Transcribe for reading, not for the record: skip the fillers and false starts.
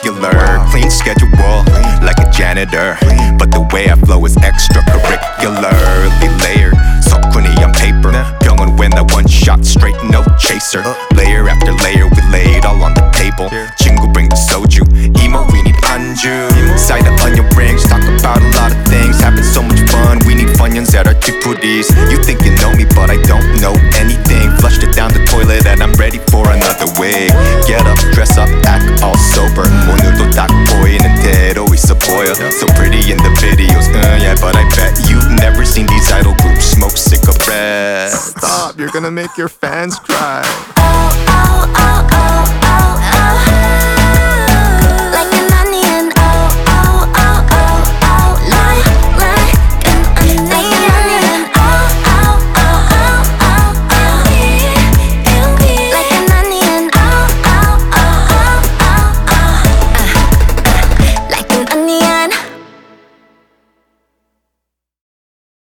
regular. Clean schedule, like a janitor. But the way I flow is extracurricularly layered. 석훈이 on paper. 병원 when that one shot straight, no chaser. Layer after layer, we lay it all on the table. 친구 bring the soju. Emo, we need anju. Side of onion rings, talk about a lot of things. Having so much fun, we need funyuns at our chipuris. You think you know me, but I don't know anything. Flushed it down the toilet and I'm ready for another wig. Get up, dress up, act all sober. 오늘도 딱 보이는 대로 있어 보여. So pretty in the videos, yeah, but I bet you've never seen these idol groups smoke cigarettes. Stop, you're gonna make your fans cry. Oh, oh, oh, oh, oh.